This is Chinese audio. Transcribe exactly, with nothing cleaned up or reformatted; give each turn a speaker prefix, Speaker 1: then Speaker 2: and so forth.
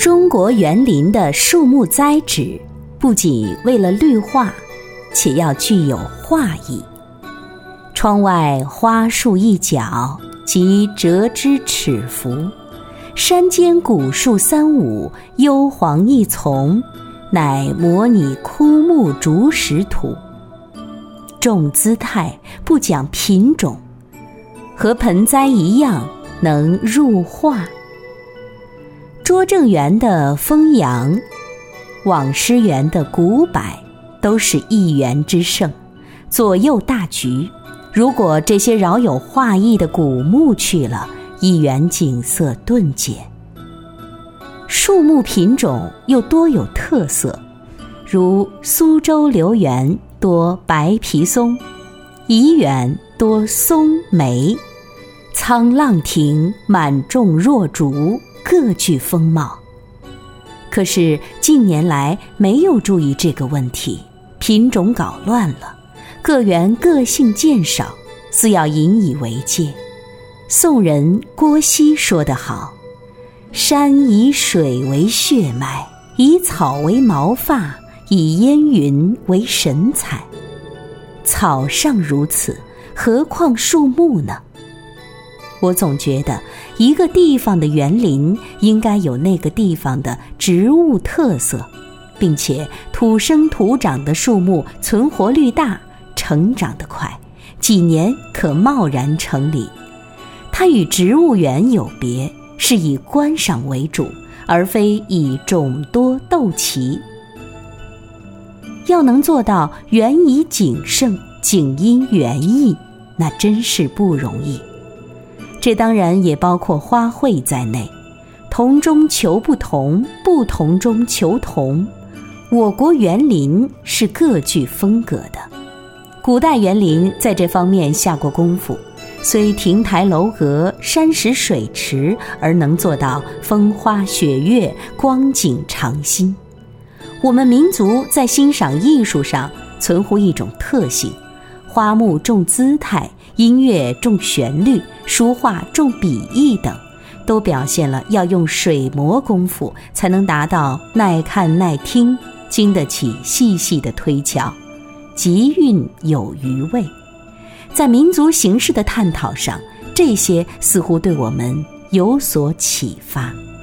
Speaker 1: 中国园林的树木栽植不仅为了绿化，且要具有画意。窗外花树一角，即折枝尺幅；山间古树三五，幽篁一丛，乃模拟枯木竹石图。重姿态，不讲品种，和盆栽一样，能入画。拙政园的风扬，网师园的古柏，都是一园之盛，左右大局。如果这些饶有画意的古木去了，一园景色顿减。树木品种又多有特色，如苏州留园多白皮松，怡园多松梅，沧浪亭满种若竹，各具风貌。可是近年来没有注意这个问题，品种搞乱了，各园个性渐少，似要引以为戒。宋人郭熙说得好：山以水为血脉，以草为毛发，以烟云为神采。草尚如此，何况树木呢？我总觉得一个地方的园林应该有那个地方的植物特色，并且土生土长的树木存活率大，成长得快，几年可贸然成林。它与植物园有别，是以观赏为主，而非以种多斗齐。要能做到园以景盛，景因园艺，那真是不容易。这当然也包括花卉在内，同中求不同，不同中求同。我国园林是各具风格的，古代园林在这方面下过功夫，虽亭台楼阁、山石水池，而能做到风花雪月，光景常新。我们民族在欣赏艺术上存乎一种特性，花木重姿态，音乐重旋律，书画重笔意等，都表现了要用水磨功夫才能达到耐看耐听，经得起细细的推敲，极韵有余味。在民族形式的探讨上，这些似乎对我们有所启发。